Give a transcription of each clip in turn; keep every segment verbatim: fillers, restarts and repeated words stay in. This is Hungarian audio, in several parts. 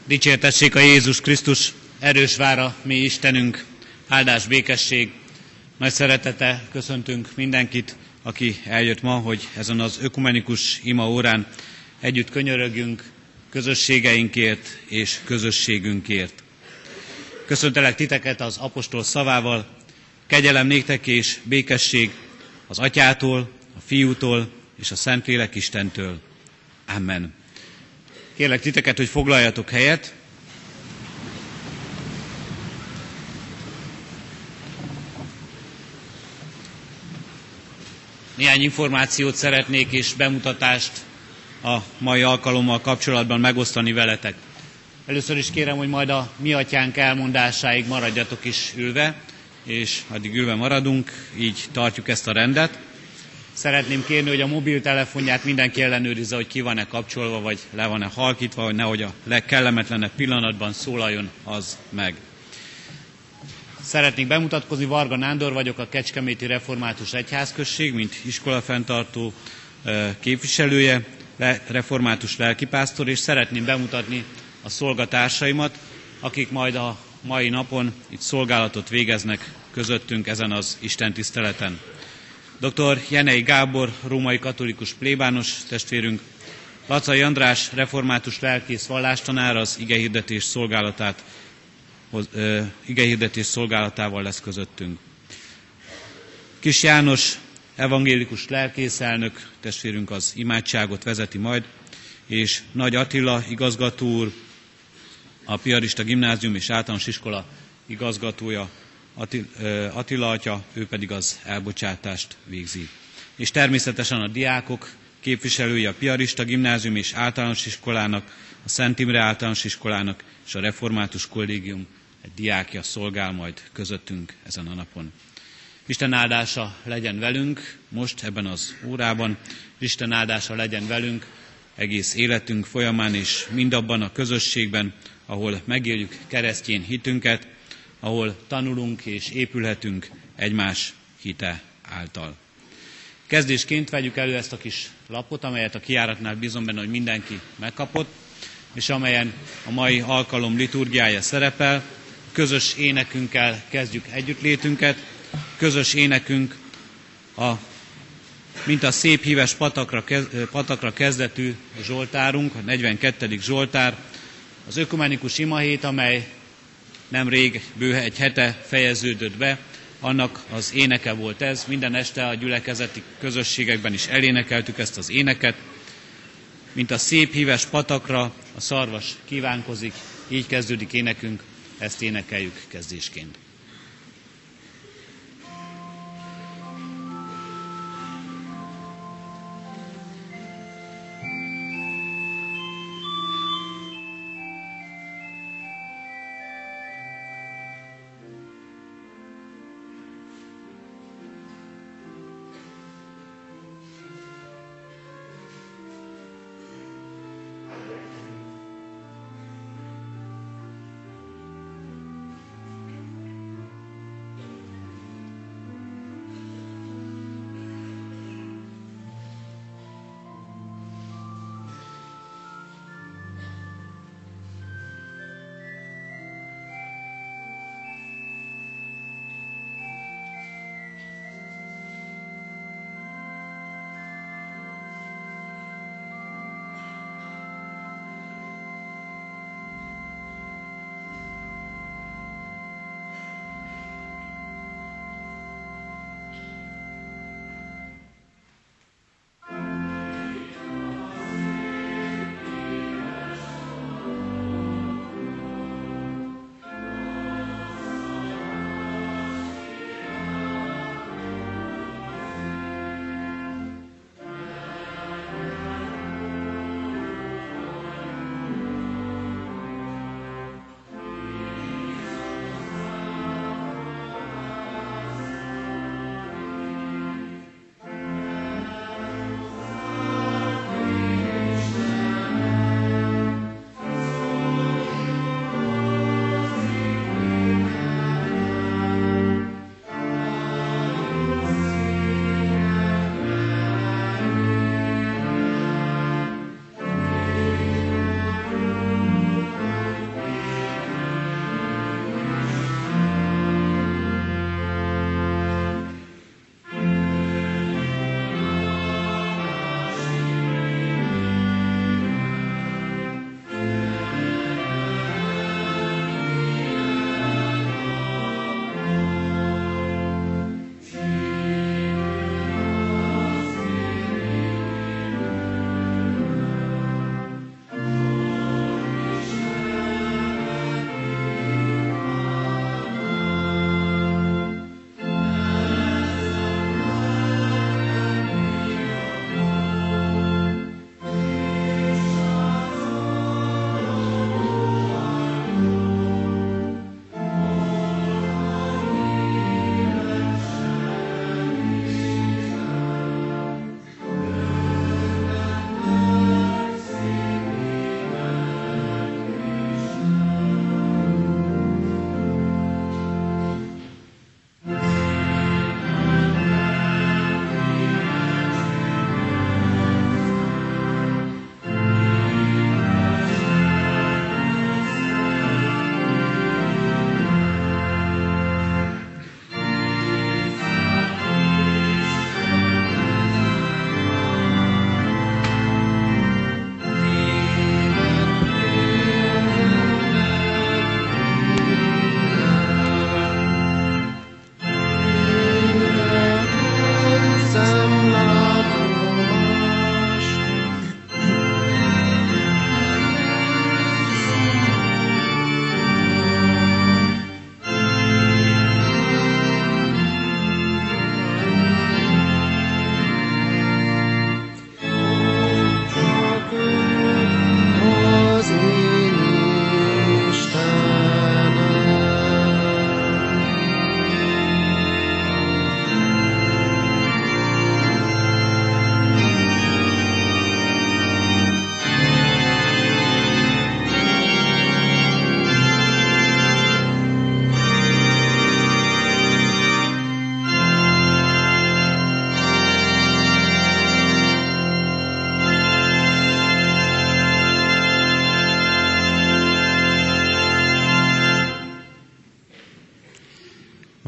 Dicsértessék a Jézus Krisztus, erős vára, mi Istenünk, áldás, békesség. Nagy szeretettel köszöntünk mindenkit, aki eljött ma, hogy ezen az ökumenikus ima órán együtt könyörögjünk közösségeinkért és közösségünkért. Köszöntelek titeket az apostol szavával, kegyelem néktek és békesség az Atyától, a Fiútól és a Szentlélek Istentől. Amen. Kérlek titeket, hogy foglaljatok helyet. Néhány információt szeretnék és bemutatást a mai alkalommal kapcsolatban megosztani veletek. Először is kérem, hogy majd a mi atyánk elmondásáig maradjatok is ülve, és addig ülve maradunk, így tartjuk ezt a rendet. Szeretném kérni, hogy a mobiltelefonját mindenki ellenőrizze, hogy ki van-e kapcsolva, vagy le van-e halkítva, hogy nehogy a legkellemetlenebb pillanatban szólaljon az meg. Szeretnék bemutatkozni, Varga Nándor vagyok, a Kecskeméti Református Egyházközség, mint iskolafenntartó képviselője, református lelkipásztor, és szeretném bemutatni a szolgatársaimat, akik majd a mai napon itt szolgálatot végeznek közöttünk ezen az istentiszteleten. doktor Jenei Gábor, római katolikus plébános testvérünk, Lacai András, református lelkész vallástanár, az igehirdetés szolgálatát, uh, igehirdetés szolgálatával lesz közöttünk. Kis János, evangélikus lelkészelnök testvérünk az imádságot vezeti majd, és Nagy Attila igazgató úr, a Piarista Gimnázium és Általános Iskola igazgatója, Attila atya, ő pedig az elbocsátást végzi. És természetesen a diákok képviselői a Piarista Gimnázium és Általános Iskolának, a Szent Imre Általános Iskolának és a Református Kollégium egy diákja szolgál majd közöttünk ezen a napon. Isten áldása legyen velünk most ebben az órában, Isten áldása legyen velünk egész életünk folyamán és mindabban a közösségben, ahol megéljük keresztény hitünket, ahol tanulunk és épülhetünk egymás hite által. Kezdésként vegyük elő ezt a kis lapot, amelyet a kijáratnál bízom benne, hogy mindenki megkapott, és amelyen a mai alkalom liturgiája szerepel. Közös énekünkkel kezdjük együttlétünket. Közös énekünk, a, mint a szép híves patakra, patakra kezdetű zsoltárunk, a negyvenkettedik zsoltár, az ökumenikus imahét, amely nemrég bő egy hete fejeződött be, annak az éneke volt ez. Minden este a gyülekezeti közösségekben is elénekeltük ezt az éneket. Mint a szép híves patakra a szarvas kívánkozik, így kezdődik énekünk, ezt énekeljük kezdésként.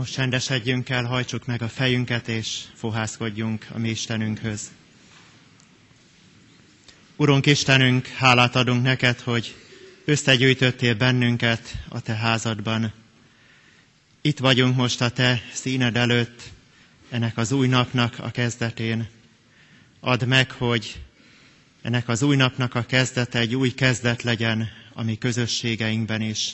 Most csendesedjünk el, hajtsuk meg a fejünket, és fohászkodjunk a mi Istenünkhöz. Urunk Istenünk, hálát adunk neked, hogy összegyűjtöttél bennünket a te házadban. Itt vagyunk most a te színed előtt, ennek az új napnak a kezdetén. Add meg, hogy ennek az új napnak a kezdete egy új kezdet legyen a mi közösségeinkben is.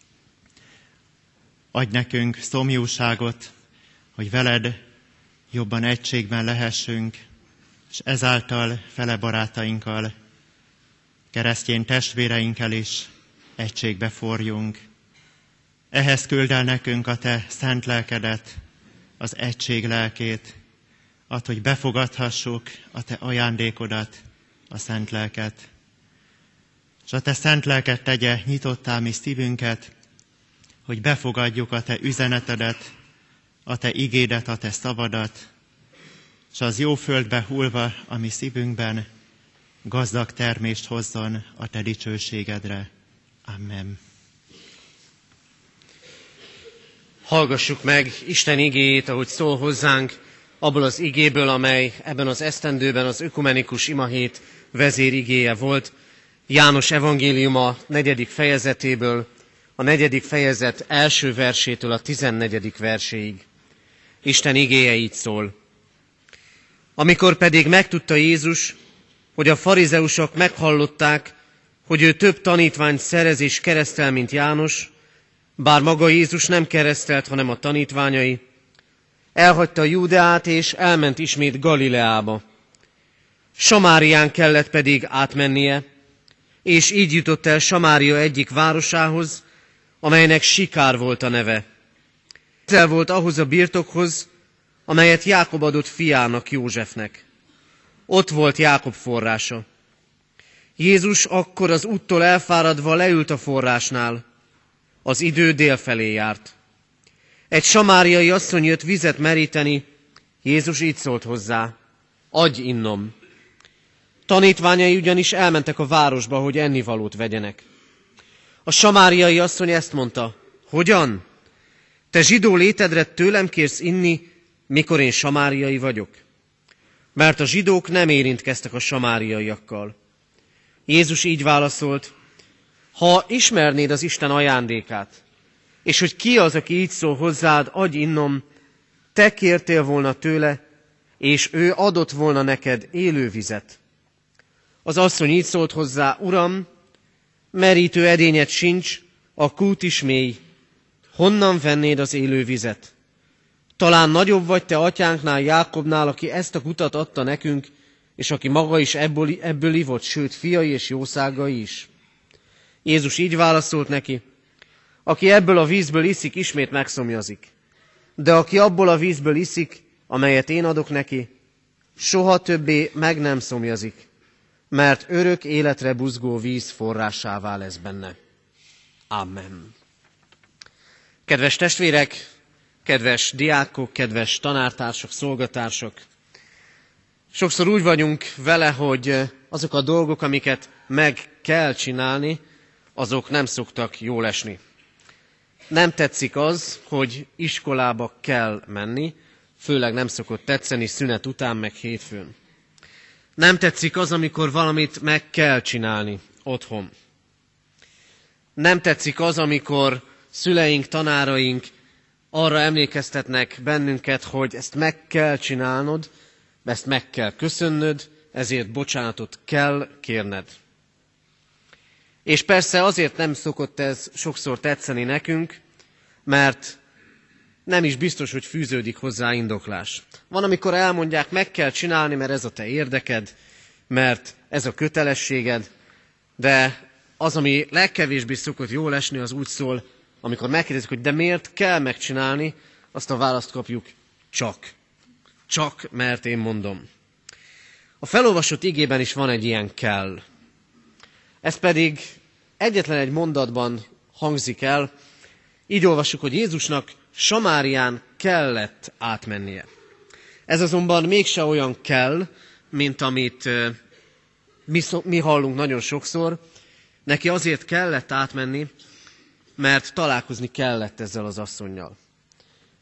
Adj nekünk szomjúságot, hogy veled jobban egységben lehessünk, és ezáltal fele barátainkkal, keresztény testvéreinkkel is egységbe forjunk. Ehhez küld el nekünk a te szent lelkedet, az egység lelkét, add, hogy befogadhassuk a te ajándékodat, a szent lelket. És a te szent lelket tegye nyitottá mi szívünket, hogy befogadjuk a te üzenetedet, a te igédet, a te szavadat, és az jó földbe hullva a mi szívünkben gazdag termést hozzon a te dicsőségedre. Amen. Hallgassuk meg Isten igéjét, ahogy szól hozzánk, abból az igéből, amely ebben az esztendőben az ökumenikus imahét vezérigéje volt, János evangéliuma negyedik fejezetéből, a negyedik fejezet első versétől a tizennegyedik verséig. Isten igéje így szól. Amikor pedig megtudta Jézus, hogy a farizeusok meghallották, hogy ő több tanítványt szerez és keresztel, mint János, bár maga Jézus nem keresztelt, hanem a tanítványai, elhagyta Júdeát és elment ismét Galileába. Samárián kellett pedig átmennie, és így jutott el Samária egyik városához, amelynek Sikár volt a neve. Közel volt ahhoz a birtokhoz, amelyet Jákob adott fiának, Józsefnek. Ott volt Jákob forrása. Jézus akkor az úttól elfáradva leült a forrásnál. Az idő délfelé járt. Egy samáriai asszony jött vizet meríteni, Jézus így szólt hozzá: adj innom. Tanítványai ugyanis elmentek a városba, hogy ennivalót vegyenek. A samáriai asszony ezt mondta: hogyan? Te zsidó létedre tőlem kérsz inni, mikor én samáriai vagyok? Mert a zsidók nem érintkeztek a samáriaiakkal. Jézus így válaszolt: ha ismernéd az Isten ajándékát, és hogy ki az, aki így szól hozzád, adj innom, te kértél volna tőle, és ő adott volna neked élő vizet. Az asszony így szólt hozzá: Uram, merítő edényed sincs, a kút is mély. Honnan vennéd az élő vizet? Talán nagyobb vagy te atyánknál, Jákobnál, aki ezt a kutat adta nekünk, és aki maga is ebből, ebből ivott, sőt fiai és jószágai is. Jézus így válaszolt neki: aki ebből a vízből iszik, ismét megszomjazik. De aki abból a vízből iszik, amelyet én adok neki, soha többé meg nem szomjazik, mert örök életre buzgó víz forrásává lesz benne. Amen. Kedves testvérek, kedves diákok, kedves tanártársak, szolgatársak! Sokszor úgy vagyunk vele, hogy azok a dolgok, amiket meg kell csinálni, azok nem szoktak jól esni. Nem tetszik az, hogy iskolába kell menni, főleg nem szokott tetszeni szünet után, meg hétfőn. Nem tetszik az, amikor valamit meg kell csinálni otthon. Nem tetszik az, amikor szüleink, tanáraink arra emlékeztetnek bennünket, hogy ezt meg kell csinálnod, ezt meg kell köszönnöd, ezért bocsánatot kell kérned. És persze azért nem szokott ez sokszor tetszeni nekünk, mert nem is biztos, hogy fűződik hozzá indoklás. Van, amikor elmondják, meg kell csinálni, mert ez a te érdeked, mert ez a kötelességed, de az, ami legkevésbé szokott jól esni, az úgy szól, amikor megkérdezik, hogy de miért kell megcsinálni, azt a választ kapjuk: csak. Csak, mert én mondom. A felolvasott igében is van egy ilyen kell. Ez pedig egyetlen egy mondatban hangzik el. Így olvassuk, hogy Jézusnak Samárián kellett átmennie. Ez azonban mégse olyan kell, mint amit mi, mi hallunk nagyon sokszor. Neki azért kellett átmenni, mert találkozni kellett ezzel az asszonnyal.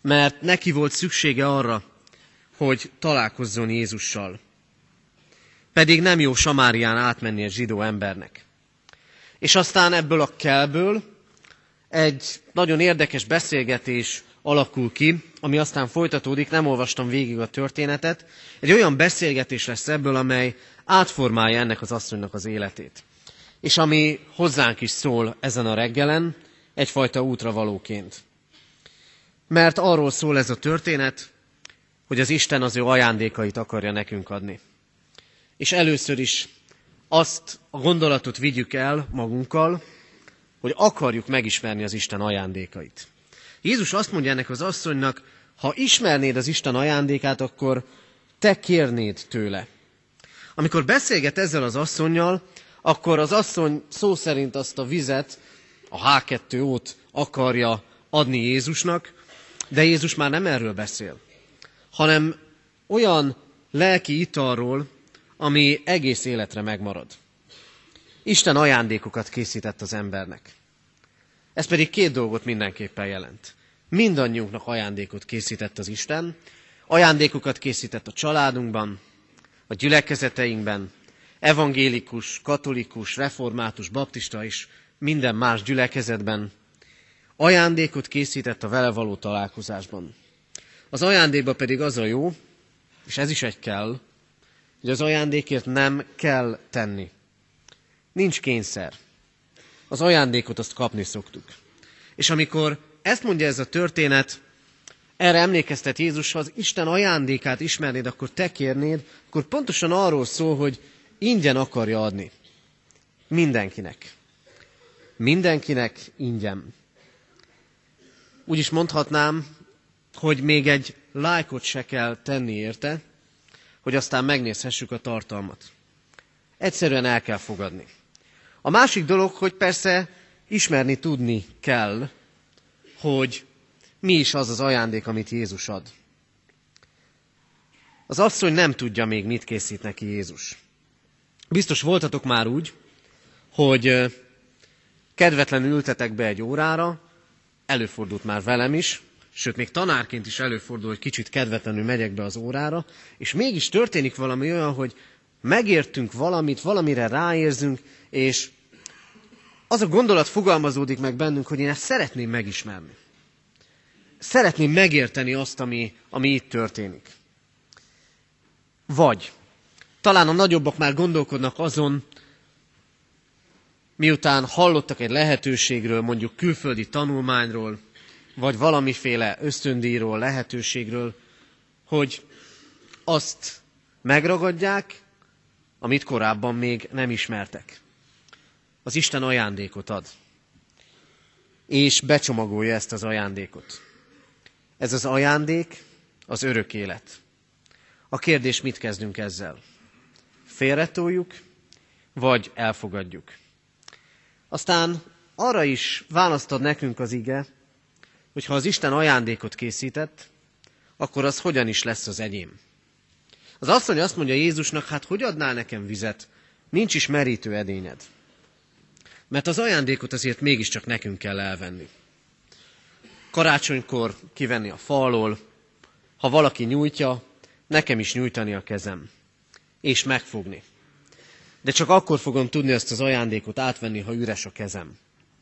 mert neki volt szüksége arra, hogy találkozzon Jézussal. Pedig nem jó Samárián átmenni egy zsidó embernek. És aztán ebből a kelből egy nagyon érdekes beszélgetés alakul ki, ami aztán folytatódik, nem olvastam végig a történetet. Egy olyan beszélgetés lesz ebből, amely átformálja ennek az asszonynak az életét. És ami hozzánk is szól ezen a reggelen, egyfajta útravalóként. Mert arról szól ez a történet, hogy az Isten az ő ajándékait akarja nekünk adni. És először is azt a gondolatot vigyük el magunkkal, hogy akarjuk megismerni az Isten ajándékait. Jézus azt mondja ennek az asszonynak, ha ismernéd az Isten ajándékát, akkor te kérnéd tőle. Amikor beszélget ezzel az asszonnyal, akkor az asszony szó szerint azt a vizet, a há kettő ót akarja adni Jézusnak, de Jézus már nem erről beszél, hanem olyan lelki italról, ami egész életre megmarad. Isten ajándékokat készített az embernek. Ez pedig két dolgot mindenképpen jelent. Mindannyiunknak ajándékot készített az Isten, ajándékokat készített a családunkban, a gyülekezeteinkben, evangélikus, katolikus, református, baptista és minden más gyülekezetben. Ajándékot készített a vele való találkozásban. Az ajándékban pedig az a jó, és ez is egy kell, hogy az ajándékért nem kell tenni. Nincs kényszer. Az ajándékot azt kapni szoktuk. És amikor ezt mondja ez a történet, erre emlékeztet Jézus, ha az Isten ajándékát ismernéd, akkor te kérnéd, akkor pontosan arról szól, hogy ingyen akarja adni. Mindenkinek. Mindenkinek ingyen. Úgy is mondhatnám, hogy még egy lájkot se kell tenni érte, hogy aztán megnézhessük a tartalmat. Egyszerűen el kell fogadni. A másik dolog, hogy persze ismerni tudni kell, hogy mi is az az ajándék, amit Jézus ad. Az asszony nem tudja még, mit készít neki Jézus. Biztos voltatok már úgy, hogy kedvetlenül ültetek be egy órára, előfordult már velem is, sőt, még tanárként is előfordul, hogy kicsit kedvetlenül megyek be az órára, és mégis történik valami olyan, hogy megértünk valamit, valamire ráérzünk, és az a gondolat fogalmazódik meg bennünk, hogy én ezt szeretném megismerni. Szeretném megérteni azt, ami, ami itt történik. Vagy talán a nagyobbak már gondolkodnak azon, miután hallottak egy lehetőségről, mondjuk külföldi tanulmányról, vagy valamiféle ösztöndíjról, lehetőségről, hogy azt megragadják, amit korábban még nem ismertek. Az Isten ajándékot ad, és becsomagolja ezt az ajándékot. Ez az ajándék az örök élet. A kérdés, mit kezdünk ezzel? Félretoljuk, vagy elfogadjuk? Aztán arra is választ ad nekünk az ige, hogy ha az Isten ajándékot készített, akkor az hogyan is lesz az enyém. Az asszony azt mondja Jézusnak, hát hogy adnál nekem vizet? Nincs is merítő edényed. Mert az ajándékot azért mégiscsak nekünk kell elvenni. Karácsonykor kivenni a fa alól, ha valaki nyújtja, nekem is nyújtani a kezem, és megfogni. De csak akkor fogom tudni ezt az ajándékot átvenni, ha üres a kezem.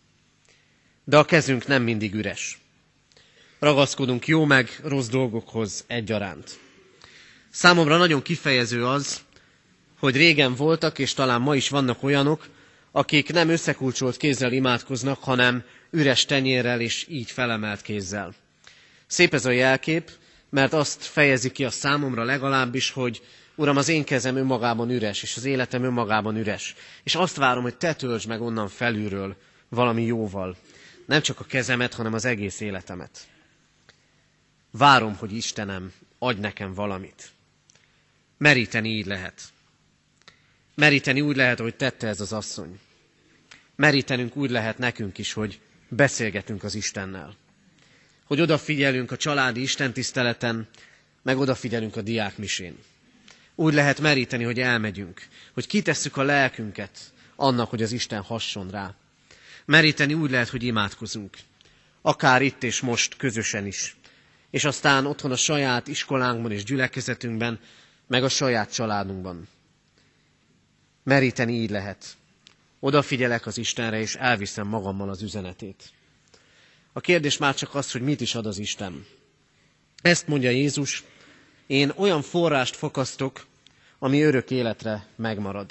De a kezünk nem mindig üres. Ragaszkodunk jó meg rossz dolgokhoz egyaránt. Számomra nagyon kifejező az, hogy régen voltak, és talán ma is vannak olyanok, akik nem összekulcsolt kézzel imádkoznak, hanem üres tenyérrel és így felemelt kézzel. Szép ez a jelkép, mert azt fejezi ki a számomra legalábbis, hogy Uram, az én kezem önmagában üres, és az életem önmagában üres. És azt várom, hogy te töltsd meg onnan felülről valami jóval. Nem csak a kezemet, hanem az egész életemet. Várom, hogy Istenem, adj nekem valamit. Meríteni így lehet. Meríteni úgy lehet, hogy tette ez az asszony. Merítenünk úgy lehet nekünk is, hogy beszélgetünk az Istennel. Hogy odafigyelünk a családi istentiszteleten, meg odafigyelünk a diákmisén. Úgy lehet meríteni, hogy elmegyünk, hogy kitesszük a lelkünket annak, hogy az Isten hasson rá. Meríteni úgy lehet, hogy imádkozunk. Akár itt és most közösen is. és aztán otthon a saját iskolánkban és gyülekezetünkben, meg a saját családunkban. Meríteni így lehet. Odafigyelek az Istenre, és elviszem magammal az üzenetét. A kérdés már csak az, hogy mit is ad az Isten. Ezt mondja Jézus, én olyan forrást fakasztok, ami örök életre megmarad.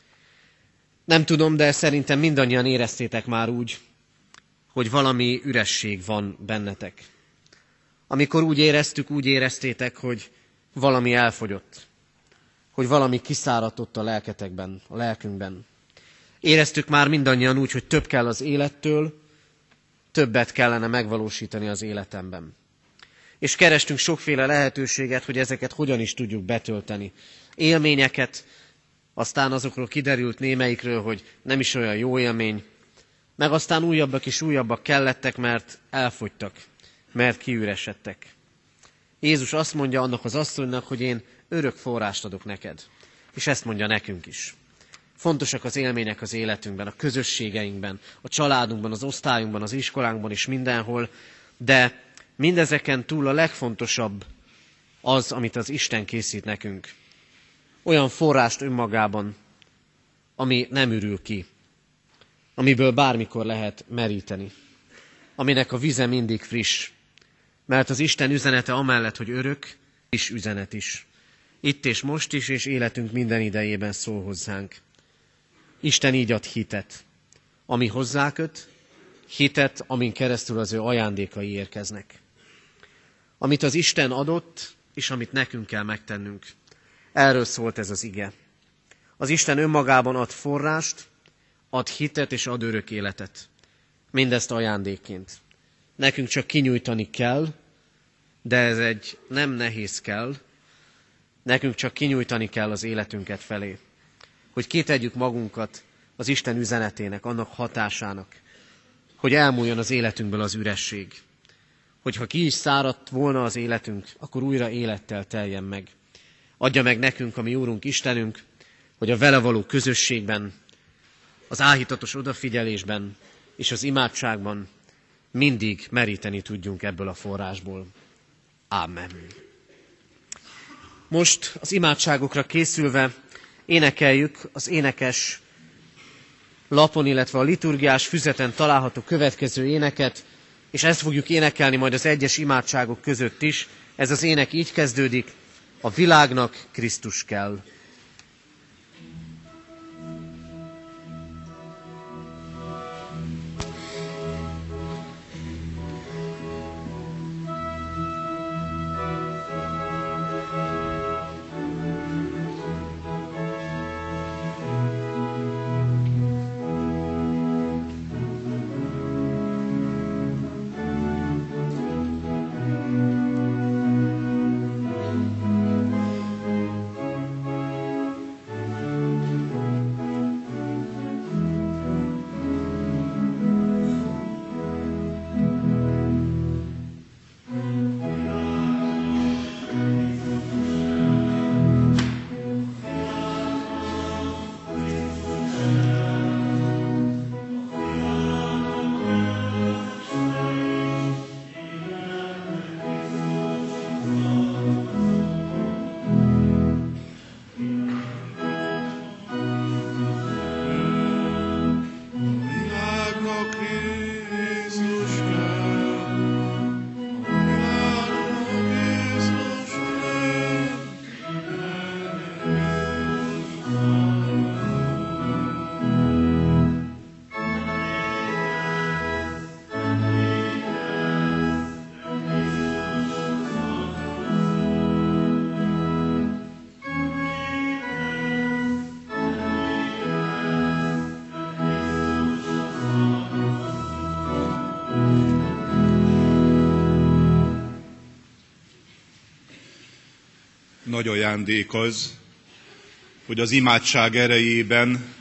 Nem tudom, de szerintem mindannyian éreztétek már úgy, hogy valami üresség van bennetek. Amikor úgy éreztük, úgy éreztétek, hogy valami elfogyott, hogy valami kiszáradtott a lelketekben, a lelkünkben. Éreztük már mindannyian úgy, hogy több kell az élettől, többet kellene megvalósítani az életemben. És kerestünk sokféle lehetőséget, hogy ezeket hogyan is tudjuk betölteni. Élményeket, aztán azokról kiderült némelyikről, hogy nem is olyan jó élmény, meg aztán újabbak és újabbak kellettek, mert elfogytak, mert kiüresedtek. Jézus azt mondja annak az asszonynak, hogy én örök forrást adok neked. És ezt mondja nekünk is. Fontosak az élmények az életünkben, a közösségeinkben, a családunkban, az osztályunkban, az iskolánkban és mindenhol, de mindezeken túl a legfontosabb az, amit az Isten készít nekünk. Olyan forrást önmagában, ami nem ürül ki, amiből bármikor lehet meríteni, aminek a vize mindig friss, mert az Isten üzenete amellett, hogy örök, is üzenet is. Itt és most is, és életünk minden idejében szól hozzánk. Isten így ad hitet, ami hozzáköt, hitet, amin keresztül az ő ajándékai érkeznek. Amit az Isten adott, és amit nekünk kell megtennünk. Erről szólt ez az ige. Az Isten önmagában ad forrást, ad hitet és ad örök életet. Mindezt ajándékként. Nekünk csak kinyújtani kell, de ez egy nem nehéz kell. Nekünk csak kinyújtani kell az életünket felé. Hogy kitegyük magunkat az Isten üzenetének, annak hatásának, hogy elmúljon az életünkből az üresség. Hogyha ki is száradt volna az életünk, akkor újra élettel teljen meg. Adja meg nekünk a mi Úrunk Istenünk, hogy a vele való közösségben, az áhítatos odafigyelésben és az imádságban mindig meríteni tudjunk ebből a forrásból. Ámen. Most az imádságokra készülve énekeljük az énekes lapon, illetve a liturgiás füzeten található következő éneket, és ezt fogjuk énekelni majd az egyes imádságok között is. Ez az ének így kezdődik: a világnak Krisztus kell. Nagy ajándék az, hogy az imádság erejében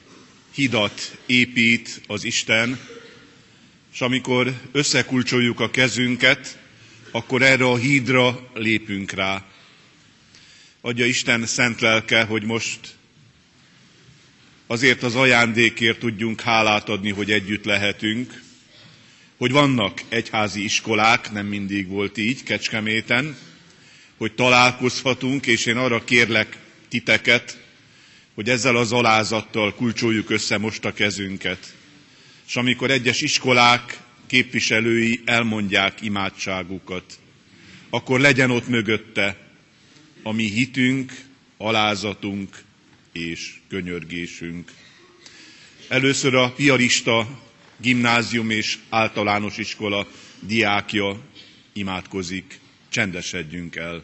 hidat épít az Isten, és amikor összekulcsoljuk a kezünket, akkor erre a hídra lépünk rá. Adja Isten szent lelke, hogy most azért az ajándékért tudjunk hálát adni, hogy együtt lehetünk, hogy vannak egyházi iskolák, nem mindig volt így Kecskeméten, hogy találkozhatunk, és én arra kérlek titeket, hogy ezzel az alázattal kulcsoljuk össze most a kezünket. És amikor egyes iskolák képviselői elmondják imádságukat, akkor legyen ott mögötte a mi hitünk, alázatunk és könyörgésünk. Először a piarista gimnázium és általános iskola diákja imádkozik. Csendesedjünk el.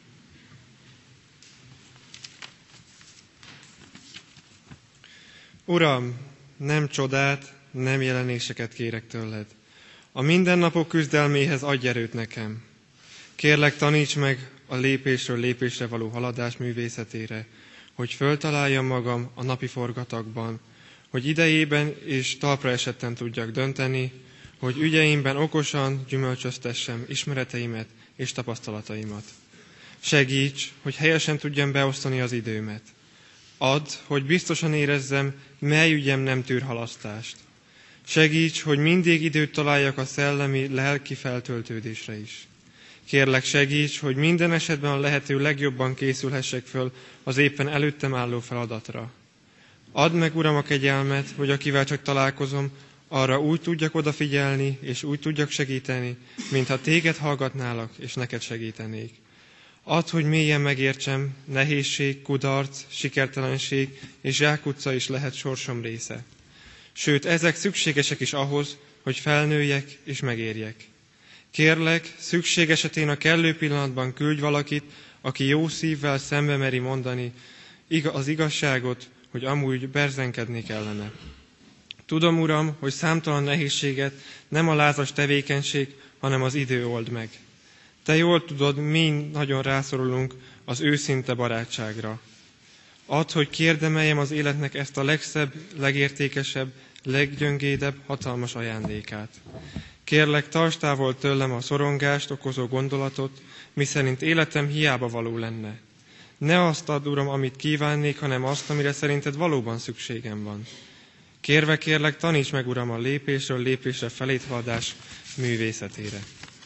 Uram, nem csodát, nem jelenéseket kérek tőled. A mindennapok küzdelméhez adj erőt nekem. Kérlek, taníts meg a lépésről lépésre való haladás művészetére, hogy föltaláljam magam a napi forgatagban, hogy idejében és talpra esetten tudjak dönteni, hogy ügyeimben okosan gyümölcsöztessem ismereteimet és tapasztalataimat. Segíts, hogy helyesen tudjam beosztani az időmet. Add, hogy biztosan érezzem, mely ügyem nem tűr halasztást. Segíts, hogy mindig időt találjak a szellemi, lelki feltöltődésre is. Kérlek, segíts, hogy minden esetben a lehető legjobban készülhessek föl az éppen előttem álló feladatra. Add meg, Uram, a kegyelmet, hogy akivel csak találkozom, arra úgy tudjak odafigyelni, és úgy tudjak segíteni, mintha téged hallgatnálak, és neked segítenék. Add, hogy mélyen megértsem, nehézség, kudarc, sikertelenség és zsákutca is lehet sorsom része. Sőt, ezek szükségesek is ahhoz, hogy felnőjek és megérjek. Kérlek, szükség esetén a kellő pillanatban küldj valakit, aki jó szívvel szembe meri mondani az igazságot, hogy amúgy berzenkedni kellene. Tudom, Uram, hogy számtalan nehézséget nem a lázas tevékenység, hanem az idő old meg. Te jól tudod, mi nagyon rászorulunk az őszinte barátságra. Add, hogy kérdemeljem az életnek ezt a legszebb, legértékesebb, leggyöngédebb, hatalmas ajándékát. Kérlek, tartsd távol tőlem a szorongást okozó gondolatot, miszerint életem hiába való lenne. Ne azt add, Uram, amit kívánnék, hanem azt, amire szerinted valóban szükségem van. Kérve kérlek, taníts meg, Uram, a lépésről lépésre felét haladás művészetére.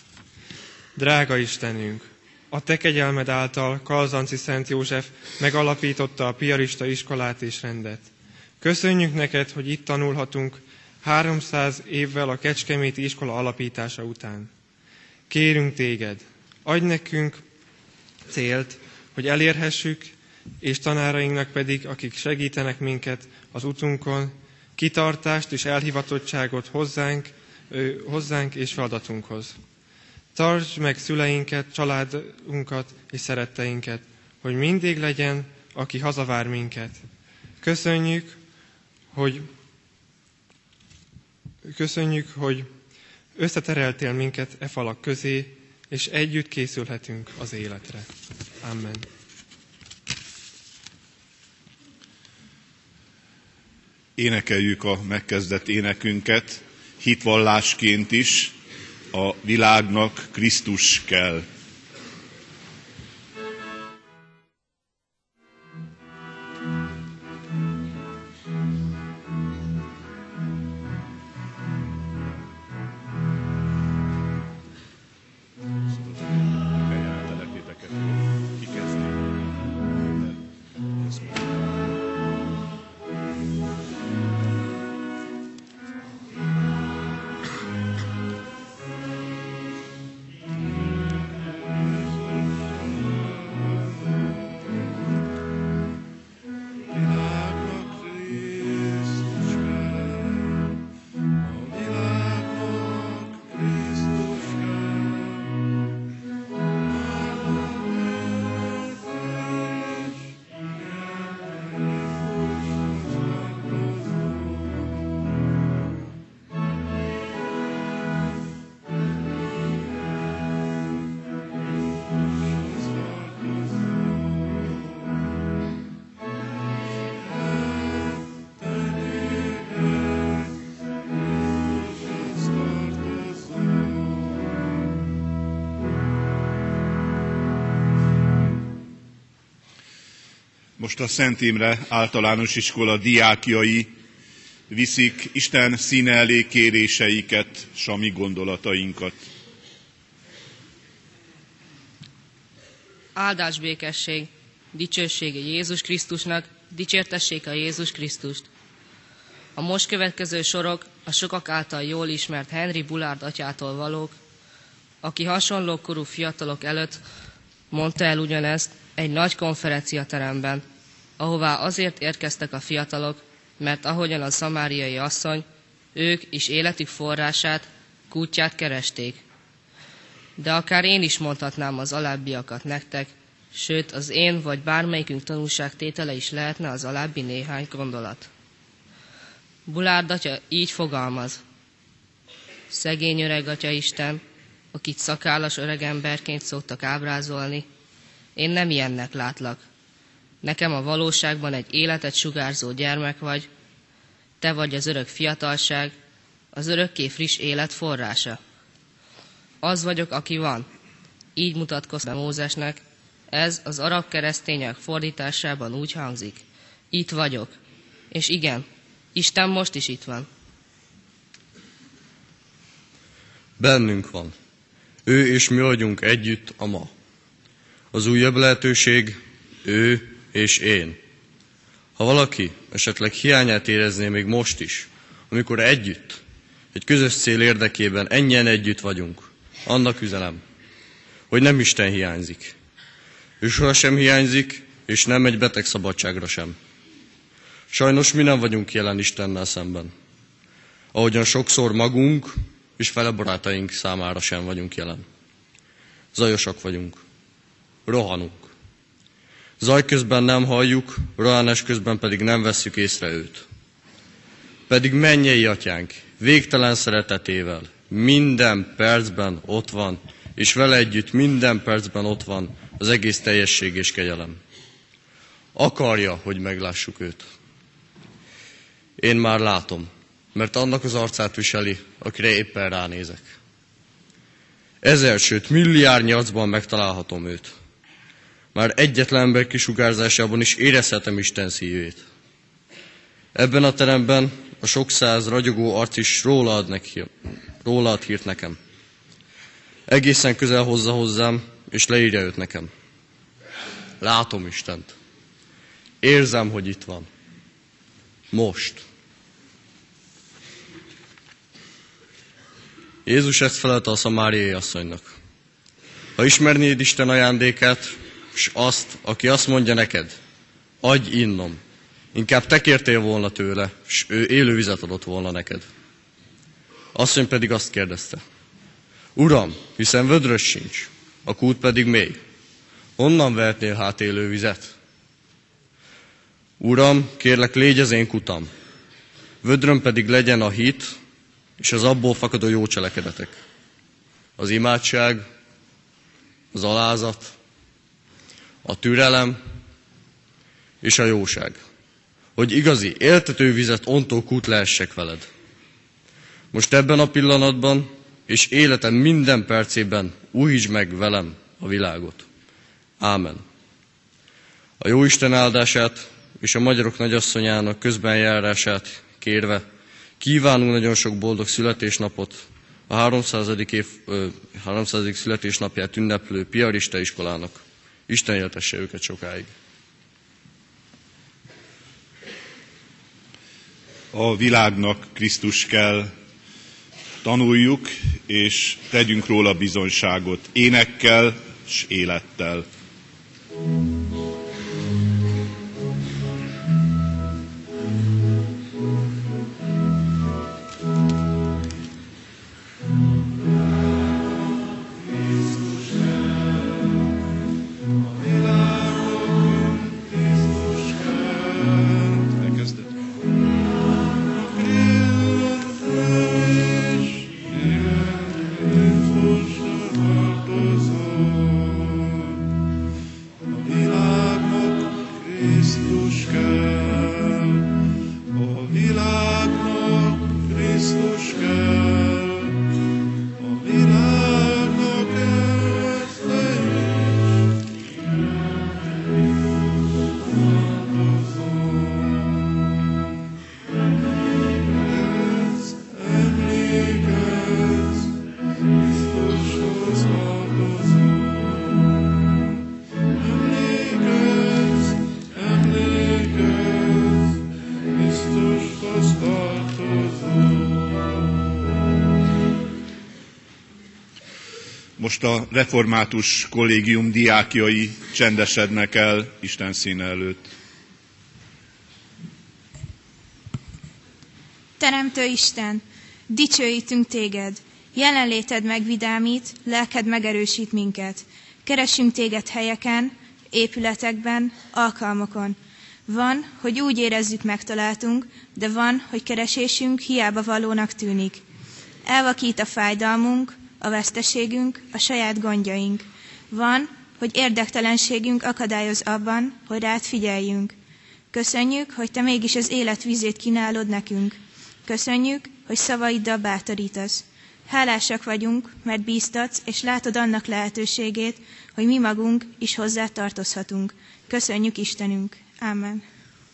Drága Istenünk, a Te kegyelmed által Kalzanci Szent József megalapította a piarista iskolát és rendet. Köszönjük neked, hogy itt tanulhatunk háromszáz évvel a kecskeméti iskola alapítása után. Kérünk téged, adj nekünk célt, hogy elérhessük, és tanárainknak pedig, akik segítenek minket az utunkon, kitartást és elhivatottságot hozzánk, hozzánk és feladatunkhoz. Tartsd meg szüleinket, családunkat és szeretteinket, hogy mindig legyen, aki hazavár minket. Köszönjük, hogy, köszönjük, hogy összetereltél minket e falak közé, és együtt készülhetünk az életre. Amen. Énekeljük a megkezdett énekünket, hitvallásként is, a világnak Krisztus kell. Most a Szent Imre Általános Iskola diákjai viszik Isten színe elé kéréseiket, s a mi gondolatainkat. Áldás, békesség, dicsősége Jézus Krisztusnak, dicsértessék a Jézus Krisztust. A most következő sorok a sokak által jól ismert Henry Bullard atyától valók, aki hasonló korú fiatalok előtt mondta el ugyanezt egy nagy konferenciateremben, ahová azért érkeztek a fiatalok, mert ahogyan a szamáriai asszony, ők is életük forrását, kútját keresték. De akár én is mondhatnám az alábbiakat nektek, sőt az én vagy bármelyikünk tanúságtétele is lehetne az alábbi néhány gondolat. Bullard atya így fogalmaz: szegény öreg atyaisten, akit szakállas öregemberként szoktak ábrázolni, én nem ilyennek látlak. Nekem a valóságban egy életet sugárzó gyermek vagy, te vagy az örök fiatalság, az örökké friss élet forrása. Az vagyok, aki van. Így mutatkoz be Mózesnek, ez az arab keresztények fordításában úgy hangzik: itt vagyok. És igen, Isten most is itt van. Bennünk van. Ő és mi vagyunk együtt a ma. Az újabb lehetőség ő és én. Ha valaki esetleg hiányát érezné még most is, amikor együtt, egy közös cél érdekében ennyien együtt vagyunk, annak üzenem, hogy nem Isten hiányzik. Ő sohasem hiányzik, és nem egy beteg szabadságra sem. Sajnos mi nem vagyunk jelen Istennel szemben. Ahogyan sokszor magunk és fele barátaink számára sem vagyunk jelen. Zajosak vagyunk. Rohanunk. Zaj közben nem halljuk, rohanás közben pedig nem vesszük észre őt. Pedig mennyei atyánk végtelen szeretetével minden percben ott van, és vele együtt minden percben ott van az egész teljesség és kegyelem. Akarja, hogy meglássuk őt. Én már látom, mert annak az arcát viseli, akire éppen ránézek. Ezer, sőt milliárd arcban megtalálhatom őt. Már egyetlen ember kisugárzásában is érezhetem Isten szívét. Ebben a teremben a sok száz ragyogó arc is róla ad, neki, róla ad hírt nekem. Egészen közel hozza hozzám, és leírja őt nekem. Látom Istent. Érzem, hogy itt van. Most. Jézus ezt felelte a szamáriai asszonynak. Ha ismernéd Isten ajándékát, és azt, aki azt mondja neked, adj innom, inkább te kértél volna tőle, és ő élő vizet adott volna neked. Asszony pedig azt kérdezte, Uram, hiszen vödrös sincs, a kút pedig mély. Honnan vehetnél hát élő vizet? Uram, kérlek, légy az én kutam, vödröm pedig legyen a hit, és az abból fakadó jó cselekedetek. Az imádság, az alázat, a türelem és a jóság. Hogy igazi, éltető vizet ontó kút lehessek veled. Most ebben a pillanatban és életem minden percében újítsd meg velem a világot. Ámen. A Jóisten áldását és a magyarok nagyasszonyának közbenjárását kérve kívánunk nagyon sok boldog születésnapot a háromszázadik év, ö, háromszázadik születésnapját ünneplő piarista iskolának. Isten éltesse őket sokáig. A világnak Krisztus kell, tanuljuk, és tegyünk róla bizonyságot énekkel és élettel. Most a református kollégium diákjai csendesednek el Isten színe előtt. Teremtő Isten, dicsőítünk téged, jelenléted megvidámít, lelked megerősít minket. Keresünk téged helyeken, épületekben, alkalmakon. Van, hogy úgy érezzük, megtaláltunk, de van, hogy keresésünk hiába valónak tűnik. Elvakít a fájdalmunk, a veszteségünk, a saját gondjaink. Van, hogy érdektelenségünk akadályoz abban, hogy rád figyeljünk. Köszönjük, hogy te mégis az élet vízét kínálod nekünk. Köszönjük, hogy szavaiddal bátorítasz. Hálásak vagyunk, mert bíztatsz, és látod annak lehetőségét, hogy mi magunk is hozzá tartozhatunk. Köszönjük, Istenünk. Ámen.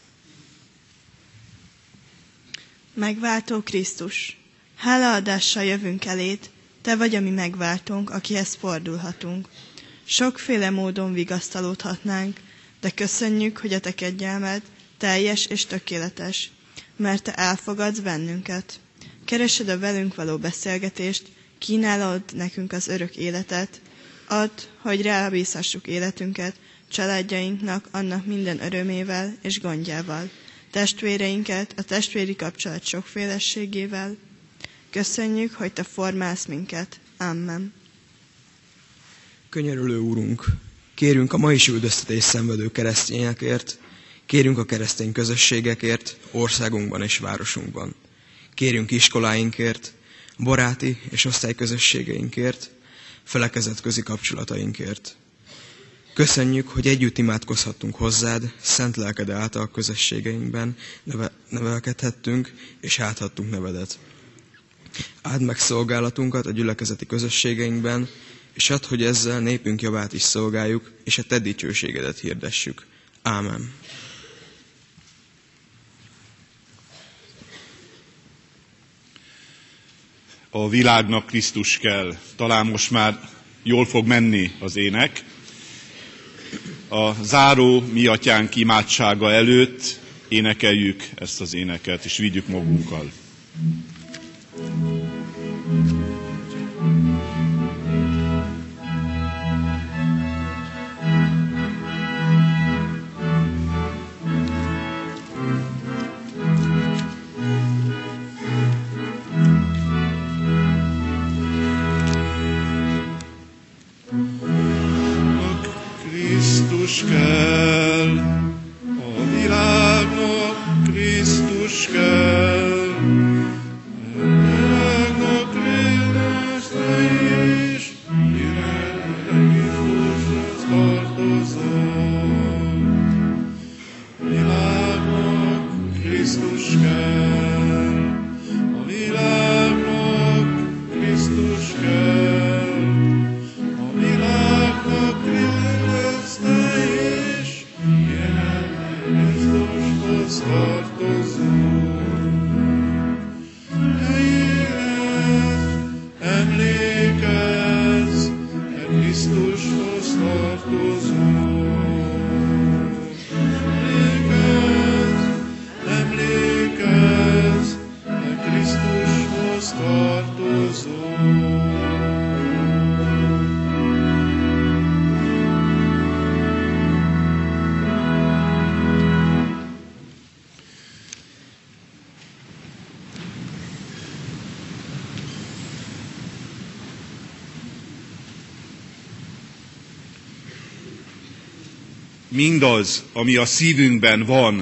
Megváltó Krisztus, hálaadással jövünk eléd, te vagy a mi megváltónk, akihez fordulhatunk. Sokféle módon vigasztalódhatnánk, de köszönjük, hogy a te kegyelmed teljes és tökéletes, mert te elfogadsz bennünket. Keresed a velünk való beszélgetést, kínálod nekünk az örök életet, add, hogy rábízhassuk életünket családjainknak, annak minden örömével és gondjával, testvéreinket a testvéri kapcsolat sokféleségével. Köszönjük, hogy te formálsz minket. Amen. Könyörülő Úrunk, kérünk a ma is üldöztetést szenvedő keresztényekért, kérünk a keresztény közösségekért, országunkban és városunkban. Kérünk iskoláinkért, baráti és osztályközösségeinkért, felekezetközi kapcsolatainkért. Köszönjük, hogy együtt imádkozhattunk hozzád, szent lelked által közösségeinkben neve- nevelkedhettünk és áthattunk nevedet. Áld meg szolgálatunkat a gyülekezeti közösségeinkben, és add, hogy ezzel népünk javát is szolgáljuk, és a te dicsőségedet hirdessük. Ámen. A világnak Krisztus kell. Talán most már jól fog menni az ének. A záró Mi Atyánk imádsága előtt énekeljük ezt az éneket, és vigyük magunkkal. Krisztus kell, a világnak Krisztus kell, a világnak Krisztus is, jelenleg Krisztushoz tartozom. A világnak Krisztus kell, a világnak Krisztus kell, a világnak Krisztus is, jelenleg Krisztushoz tartozunk. Emlékezz, mert Krisztushoz tartozunk. Emlékezz, emlékezz, mert Krisztushoz tartozunk. Mindaz, ami a szívünkben van,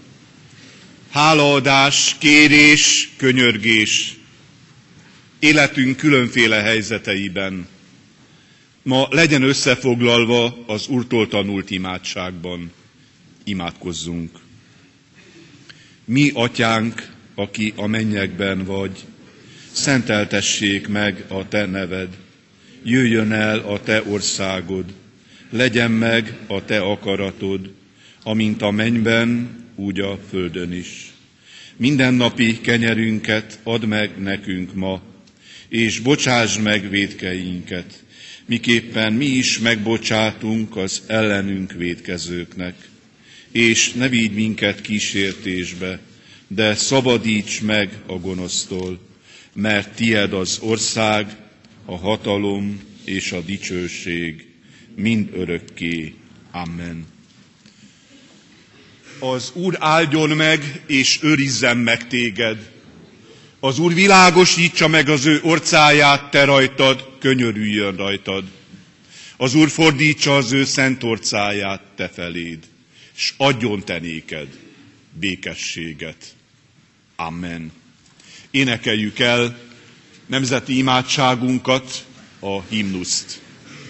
hálaadás, kérés, könyörgés, életünk különféle helyzeteiben, ma legyen összefoglalva az Úrtól tanult imádságban. Imádkozzunk. Mi, Atyánk, aki a mennyekben vagy, szenteltessék meg a te neved, jöjjön el a te országod, legyen meg a te akaratod, amint a mennyben, úgy a földön is. Mindennapi kenyerünket add meg nekünk ma, és bocsásd meg vétkeinket, miképpen mi is megbocsátunk az ellenünk vétkezőknek. És ne vigy minket kísértésbe, de szabadíts meg a gonosztól, mert tied az ország, a hatalom és a dicsőség mind örökké. Amen. Az Úr áldjon meg, és őrizzen meg téged. Az Úr világosítsa meg az ő orcáját te rajtad, könyörüljön rajtad. Az Úr fordítsa az ő szent orcáját te feléd, s adjon te néked békességet. Amen. Énekeljük el nemzeti imádságunkat, a himnuszt.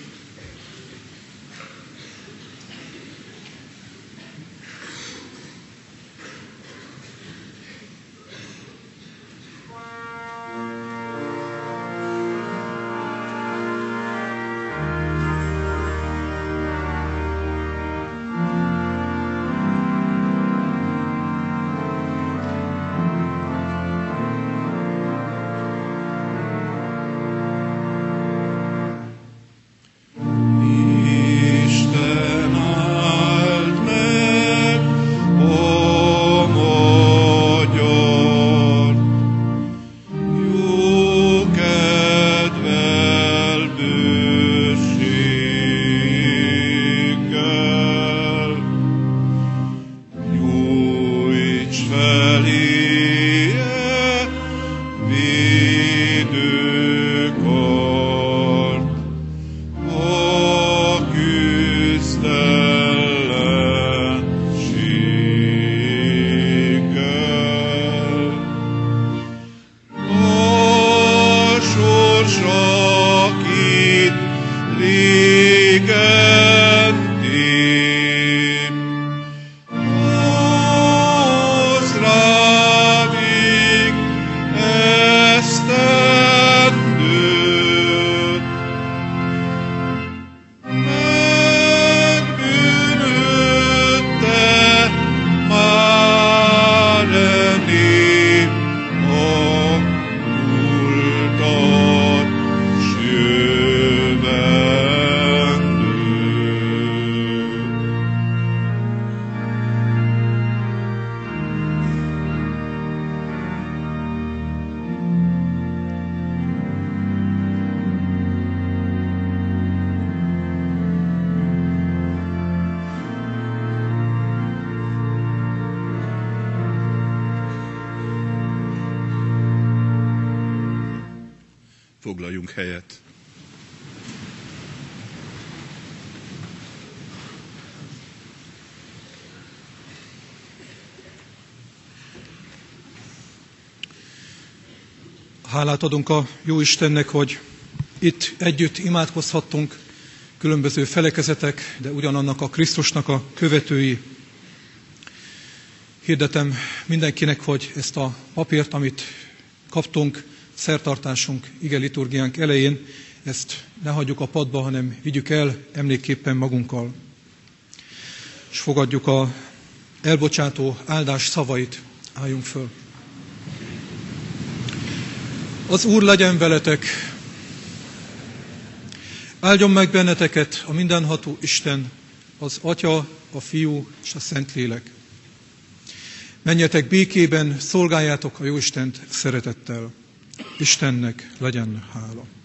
Foglaljunk helyet. Hálát adunk a jó Istennek, hogy itt együtt imádkozhattunk, különböző felekezetek, de ugyanannak a Krisztusnak a követői. Hirdetem mindenkinek, hogy ezt a papírt, amit kaptunk, szertartásunk, ige liturgiánk elején, ezt ne hagyjuk a padba, hanem vigyük el emlékképpen magunkkal. És fogadjuk a elbocsátó áldás szavait, álljunk föl. Az Úr legyen veletek, áldjon meg benneteket a mindenható Isten, az Atya, a Fiú és a Szentlélek. Menjetek békében, szolgáljátok a Jóistent szeretettel. Istennek legyen hála.